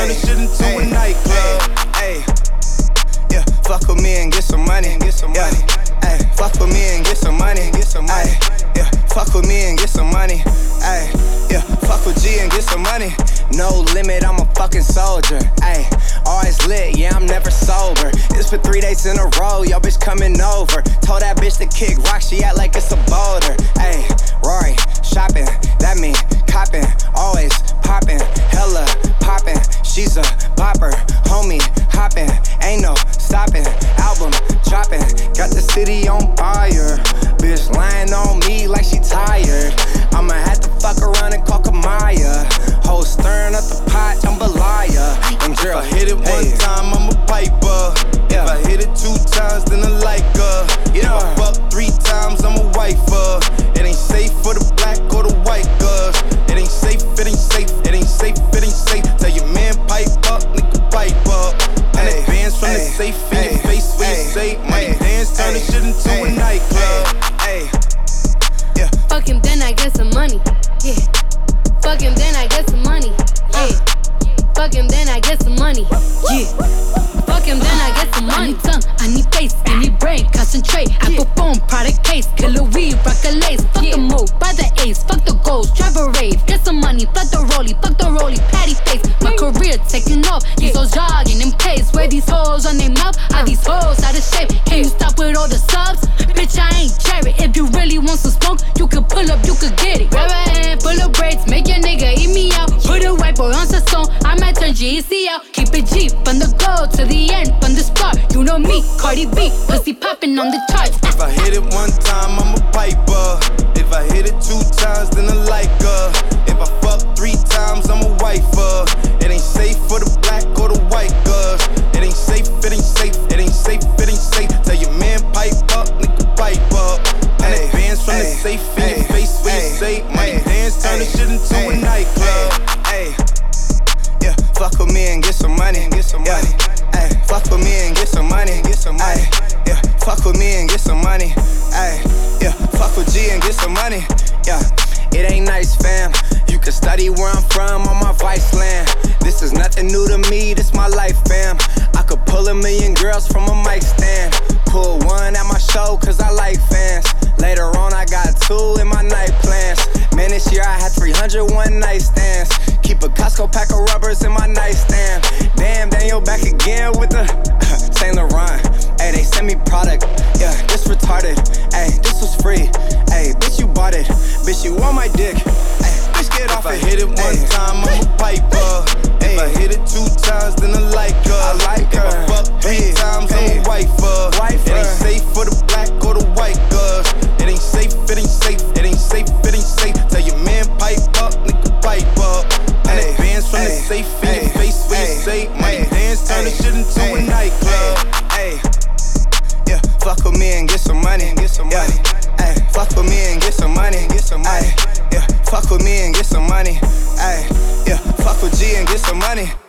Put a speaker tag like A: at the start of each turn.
A: turn this shit into a nightclub.
B: Yeah, fuck with me and get some money. Yeah, fuck with me and get some money. Yeah, fuck with me and get some money. Yeah, fuck with G and get some money. No limit, I'm a fucking soldier. Always lit, yeah, I'm never sober. It's for 3 days in a row, yo bitch coming over. Told that bitch to kick rock, she act like it's a boulder. Rory, shopping, that mean copping. Always popping, hella popping. She's a bopper, homie, hopping. Ain't no stopping, album dropping. Got the city on fire. Bitch lying on me like she tired. I'ma have to fuck around and call Kamaya. Whole stirring up the pot, jambalaya. And girl,
A: if I hit it one time, I'm a piper. If I hit it 2 times, then I like her. If I fuck 3 times, I'm a wifer. It ain't safe for the black or the white girls. It ain't safe, it ain't safe, it ain't safe, it ain't safe. Tell your man pipe up, nigga pipe up. And advance from the safe in your face when you say money dance, turn this shit into a nightclub.
B: Yeah.
C: Fuck him, then I get some money. Yeah. Fuck him, then I get some money. Yeah. Fuck him, then I get some money. Yeah. Fuck him, then I get some money.
D: I need tongue, I need face, I need brain, concentrate. Apple phone, product case, killer weed, rock a lace. Fuck the move, buy the ace, fuck the goals, drive a rave. Get some money, fuck the rollie, patty face. My career taking off, these hoes jogging in pace. Where these hoes on their mouth, are these hoes out of shape? Can you stop with all the subs? Bitch, I ain't cherry. If you really want some smoke, you can pull up, you can get it. Grab a hand, full of braids, make your nigga eat me out. Put a white boy on song, I might turn GEC out. Keep it G, from the go to the end, from the start. You know me, Cardi B, pussy popping on the charts.
A: If I hit it one time, I'm a piper. If I hit it 2 times, then I like her. If I fuck 3 times, I'm a wifer. It ain't safe for the black or the white girls. It ain't safe, it ain't safe, it ain't safe, it ain't safe. Tell your man pipe up, nigga pipe up. And advance from the safe in your face when you say money dance, turn this shit into a nightclub.
B: Yeah, fuck with me and get some money. Yeah, fuck with me and get some money. Yeah, fuck with me and get some money. Yeah, fuck with G and get some money. Yeah, it ain't nice, fam. You can study where I'm from on my vice land. This is nothing new to me, this my life, fam. I could pull 1,000,000 girls from a mic stand. Pull one at my show cause I like fans. Later on I got 2 in my night plans. Man, this year I had 301 night stands. Keep a Costco pack of rubbers in my nightstand. Damn, Daniel back again with the Saint Laurent. Ayy, they send me product. Yeah, this retarded. Ayy, this was free. Ayy, bitch, you bought it. Bitch, you on my dick. Ayy, bitch, get off it.
A: If I hit it one time, I'm a piper. If I hit it 2 times, then I like her. If I fuck 3 times, I'm a wifer. It ain't safe for the black or the white girls. It ain't safe, it ain't safe, it ain't safe, it ain't safe. Tell your man pipe up, nigga pipe up. And advance from the safe in your face when you say money dance, turn this shit into a nightclub.
B: Yeah, fuck with me and get some money. Yeah, fuck with me and get some money. Yeah, fuck with me and get some money. Yeah, fuck with G and get some money.